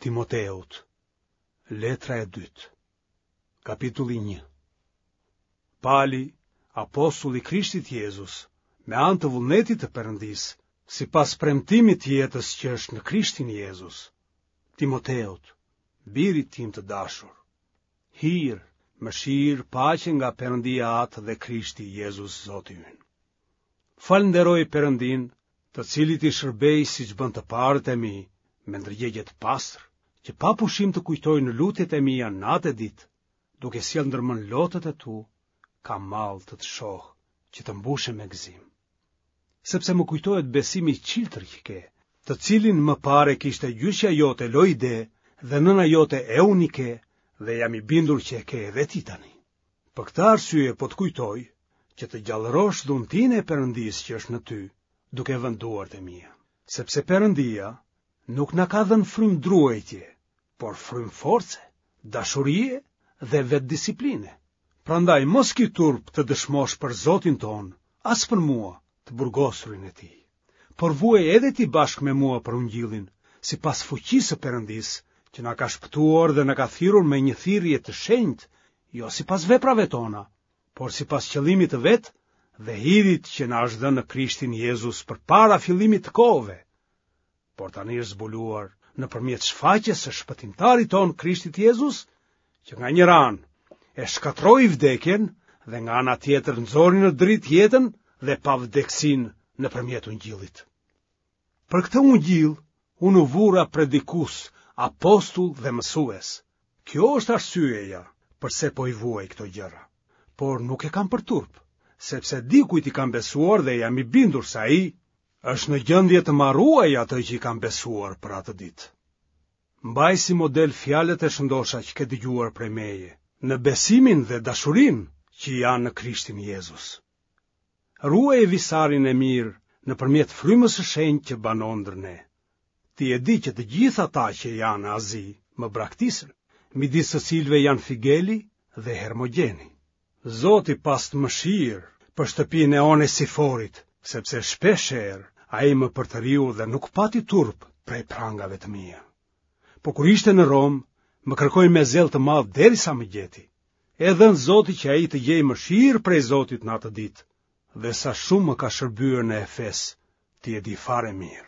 Timoteut, letra e 2, kapitulli 1. Pali, apostulli Krishtit Jezus, me anë të vullnetit të Perëndis, sipas premtimit të jetës që është në Krishtin Jezus. Timoteut, birit tim të dashur, hir, mëshirë, paqe nga Perëndia atë dhe Krishti Jezus Zoti ynë. Falënderoj Perëndin, të cilit i shërbej siç bën të parët e mi, me ndërgjegje të pastër, që pa pushim të kujtoj në lutjet e mia natë e ditë, duke sjell ndërmend lotët e tu, kam mall të shoh që të mbushem me gëzim. Sepse më kujtohet besimi i çiltër që ke, të cilin më pare kishte gjyqja jote Loide dhe nëna jote Eunike, dhe jam i bindur që e ke edhe ti tani. Për këtë arsye po të kujtoj që të gjallërosh dhuntinë e Perëndisë që është në ty, duke vënë duart e mia, sepse Perëndia nuk na ka dhënë frymë druajtje, por frymë force, dashurie dhe vetdisipline. Prandaj mos ki turp të dëshmosh për Zotin ton, as për mua, të burgosurin e tij. Por vuaj edhe ti bashkë me mua për ungjillin, sipas fuqisë së Perëndisë, që na ka shpëtuar dhe na ka thirrur me një thirrje të shenjtë, jo sipas veprave tona, por sipas qëllimit të vet dhe hirit që na është dhënë në Krishtin Jezus përpara fillimit të kohëve. Por tani është zbuluar nëpërmjet shfaqjes së shpëtimtarit ton Krishtit Jezus, që nga një anë e shkatroi vdekjen dhe nga ana tjetër nxori në dritë jetën dhe pavdekësinë nëpërmjet ungjillit. Për këtë ungjill unë u vura predikues, apostull dhe mësues. Kjo është arsyeja pse po i vuaj këto gjëra. Por nuk e kam për turp, sepse dikujt i kam besuar dhe jam i bindur se ai është në gjendje të marruaj atë që i kam besuar për atë ditë. Mbaj si model fjalët e shëndosha që ke dëgjuar prej meje, në besimin dhe dashurinë që janë në Krishtin Jezus. Ruaj visarin e mirë nëpërmjet frymës së shenjtë që banon ndër ne. Ti e di që të gjithë ata që janë në Azi më braktisën, midis së cilëve janë Figeli dhe Hermogeni. Zoti pas të mëshirë për shtëpinë e Onesiforit, sepse shpeshherë ai më përtëriu dhe nuk pati turp prej prangave të mia. Po kur ishte në Rom, më kërkoi me zell të madh derisa më gjeti. E dhën Zoti që ai të gjej mëshirë prej Zotit në atë ditë, dhe sa shumë më ka shërbyer në Efes, ti e di fare mirë.